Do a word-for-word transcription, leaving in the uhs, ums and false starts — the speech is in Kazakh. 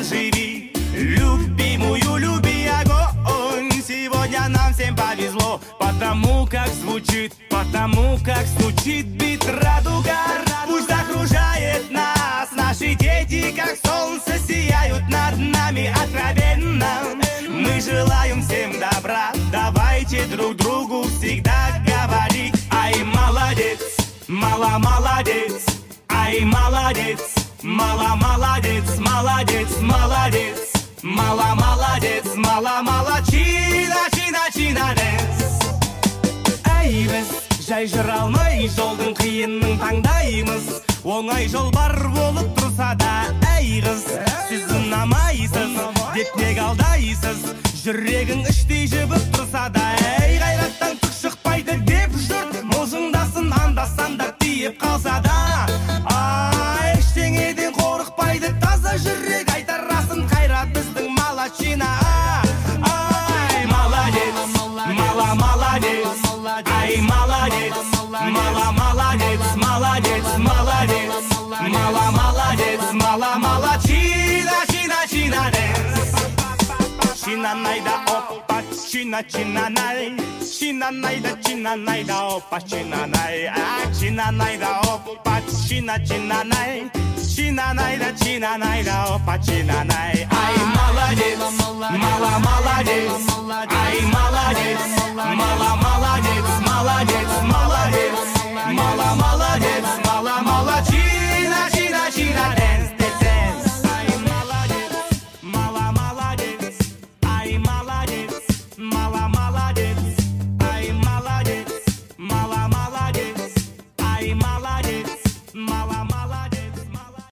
живи, любимую люби огонь. Сегодня нам всем повезло, потому как звучит, потому как стучит бит радуга. Пусть окружает нас, наши дети, как солнце, сияют над нами откровенно. Мы желаем всем добра, давайте друг другу всегда говорить: ай, молодец, мало молодец, ай, молодец, мало молодец, молодец, молодец, мало молодец, мало молодчина, чина, чина, дес. Ай, біз жай жүре алмай жолдың қиынын таңдаймыз. Оңай жол бар болып тұрса да, әй қыз, сіз ұнамайсыз деп неге алдайсыз? Жүрегің іштей жібіп тұрса да, әй қайраттан түк шықпайды деп жұрт мылжыңдасын, анда-санда тиіп қалса да. Ай, ештеңеден қорықпайды таза жүрек, айтар расын қайрат біздің молодчина. Ай, молодец, мала молодец, ай, молодец, мала молодец, молодец, молодец, мала молодец, мала молодчина, чина, чина, дес. Чина найда опа, чина, чина най, чина найда, чина найда опа, чина най, а чина найда опа, чина, чина най, чина найда, чина найда опа, чина най. Ай, молодец, мала молодец,